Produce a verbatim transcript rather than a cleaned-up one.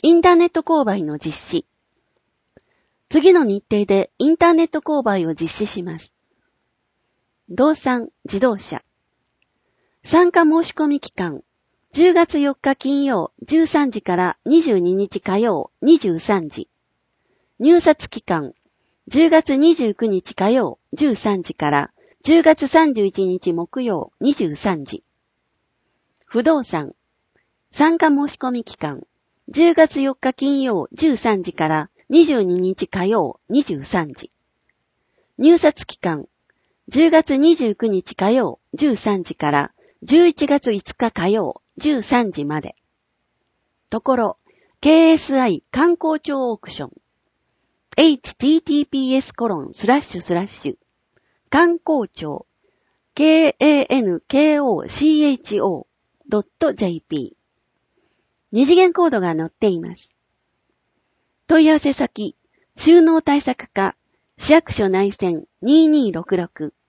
インターネット購買の実施。次の日程でインターネット購買を実施します。動産、自動車。参加申し込み期間。じゅうがつよっか金曜じゅうさんじからにじゅうににち火曜にじゅうさんじ。入札期間。じゅうがつにじゅうくにち火曜じゅうさんじからじゅうがつさんじゅういちにち木曜にじゅうさんじ。不動産。参加申し込み期間。じゅうがつよっか金曜じゅうさんじからにじゅうににち火曜にじゅうさんじ。入札期間。じゅうがつにじゅうくにち火曜じゅうさんじからじゅういちがついつか火曜じゅうさんじまで。ところ、ケーエスアイ 観光庁オークション。エイチティーティーピーエスコロンスラッシュスラッシュ観光庁 ケーエーエヌケーオーシーエイチオードットジェーピー 二次元コードが載っています。問い合わせ先、収納対策課、市役所内線にーにーろくろく